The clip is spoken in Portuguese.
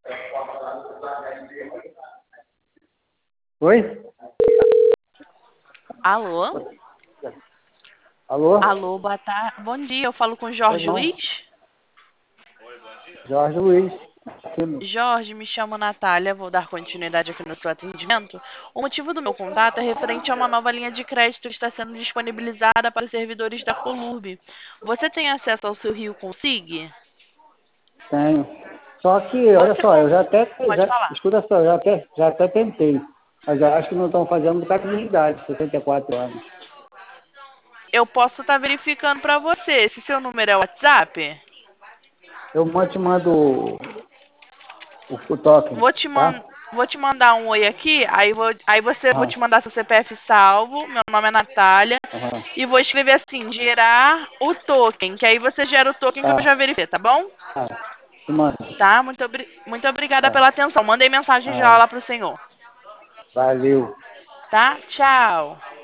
Oi? Alô? Alô? Alô, boa tarde. Bom dia, eu falo com Oi, Jorge não. Luiz. Jorge Luiz. Sim. Jorge, me chamo Natália, vou dar continuidade aqui no seu atendimento. O motivo do meu contato é referente a uma nova linha de crédito que está sendo disponibilizada para os servidores da Colurb. Você tem acesso ao seu Rio Consig? Tenho. Só que, olha Você só, eu já até, pode falar. escuta só, eu já até tentei. Mas eu acho que não estão fazendo por causa da minha idade, 64 anos. Eu posso estar verificando para você. Esse seu número é o WhatsApp? Te mando o token, Vou te, tá? vou te mandar um oi aqui, vou Aham, te mandar seu CPF salvo, meu nome é Natália, aham. e vou escrever assim, gerar o token, que aí você gera o token que eu Tá, já verifiquei, tá bom? tá. Te mando. Tá? Muito obrigada Tá. pela atenção. Mandei mensagem já Ah, lá pro senhor. valeu. Tá? Tchau.